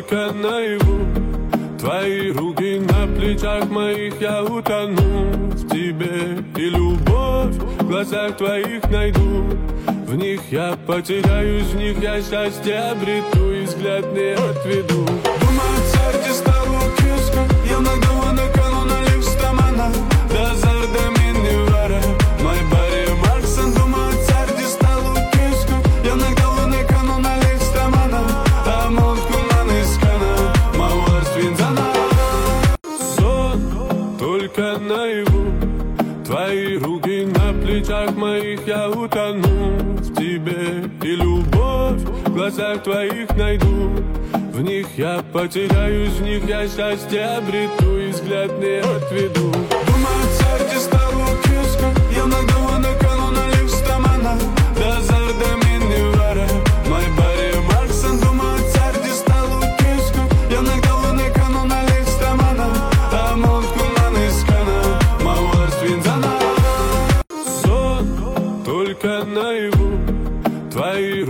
только наяву. Твои руки на плечах моих, я утону в тебе. И любовь в глазах твоих найду. В них я потеряюсь, в них я счастье обрету и взгляд не отведу. Думаю, царь стало киска, я нагнула канона листомана. Да зарда мини вара, мой баре Марксон. Думаю, царь стало киска, я нагнула канона листомана. А монтку нанискана, мауар свинзана. Сон только наяву. Твои руки на плечах моих, я утону в тебе. И любовь в глазах твоих найду. В них я потеряюсь, в них я счастье обрету и взгляд не отведу. Думаю, царь стало киска, я нагнула канона листомана. Да зарда мини вара, мой баре Марксон. Думаю, царь стало киска, я нагнула канона листомана. А монтку нанискана, мауар свинзана. Сон только наяву. Твои